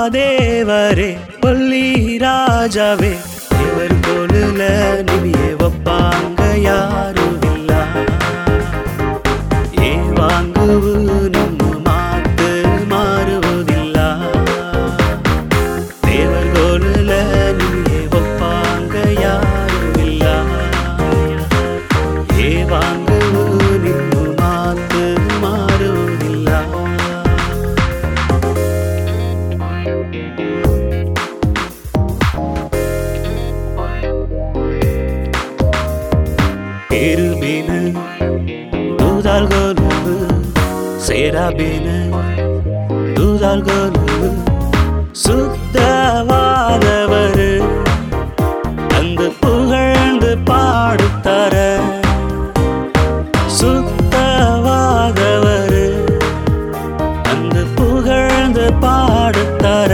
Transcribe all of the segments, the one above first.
ದೇವರೇ ಒಲ್ಲಿ ರಾಜವೇ ದೇವರ ಕೋಲುಲ ನಿಮಿಯೇ ಒಪ್ಪಾಂಗ ಯಾರು ಇಲ್ಲ ಏ ವಾಂಗುವು ನಿಮ್ಮ ಮಾತು ಮಾರುವುದಿಲ್ಲ ದೇವರ ಕೋಲುಲ ನಿಮಿಯೇ ಒಪ್ಪಾಂಗ ಯಾರು ಇಲ್ಲ ಏ ವಾಂಗುವು ನಿಮ್ಮ ಮಾತು ಮಾರುವುದಿಲ್ಲ Kerubine, dudal golubu, serabine, dudal golubu, சுத்தவாதவரு அந்த புகழ்ந்து பாடுத்தர சுத்தவாதவரு அந்த புகழ்ந்து பாடுத்தர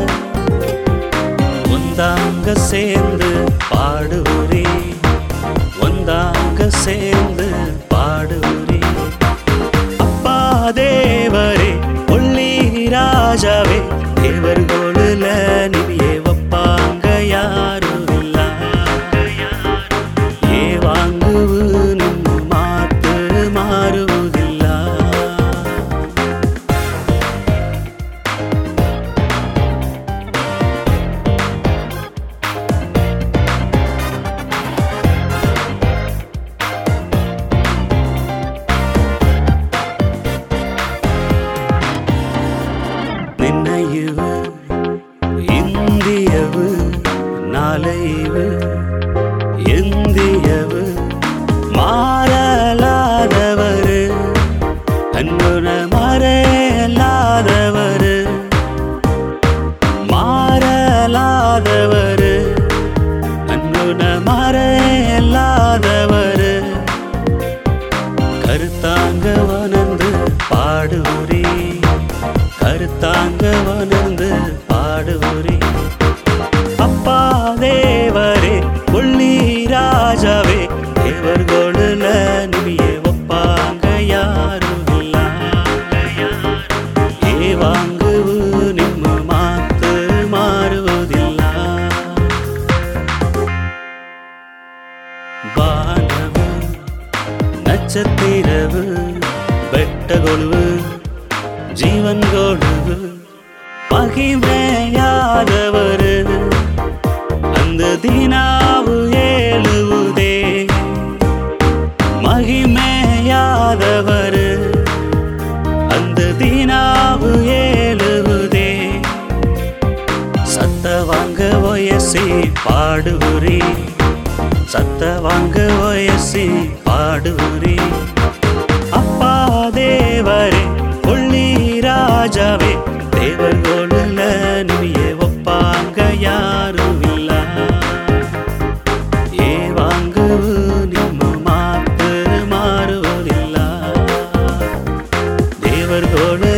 ஒந்தாங்க சேர்ந்து பாடுவரே ஒந்தாங்க சேர்ந்து பாடுவரே அப்பா தேவரே ஒல்லி ராஜாவே தேவர் கோளுல நிமியே ஒப்பாங்க யாரும் இல்ல ஏ வாங்குவு நிம்ம மாத்து மாறுவதில்ல நின்னையுவு இந்தியவு நாளைவு இந்தியவு மாறலாதவரு அன்புன மறையலாதவரு மாறலாதவரு அன்புன மறையலாதவரு கருத்தாங்க வனந்து பாடுவரே கருத்தாங்க வனந்து பாடுவரே அப்பா தேவரே ஒல்லி ராஜாவே தேவர் கோளுல நிமியே ஒப்பாங்க யாரும் இல்ல ஏ வாங்குவு ನಿಮ್ಮ ಮಾತು ಮಾರುವುದಿಲ್ಲ வானவு நட்சத்திரவு ಬೆಟ್ಟಗಳು ಜೀವನ್ಗಳು ಮಹಿಮೆಯಾದವರು ಅಂದ ದಿನಾವು ಹೇಳುವುದೇ ಮಹಿಮೆಯಾದವರು ಅಂದ ದಿನಾವು ಹೇಳುವುದೇ ಸತ್ತವಾಂಗ ವಯಸ್ಸಿ ಪಾಡುವುರಿ ಸತ್ತವಾಂಗ ವಯಸ್ಸಿ ಪಾಡುವುರಿ அப்பா தேவரே ஒல்லி ராஜாவே தேவர் கோளுல நிமியே ஒப்பாங்க யாரும் இல்ல ஏ வாங்குவு ನಿಮ್ಮ ಮಾತು ಮಾರುವುದಿಲ್ಲ ದೇವರ ಕೋಳು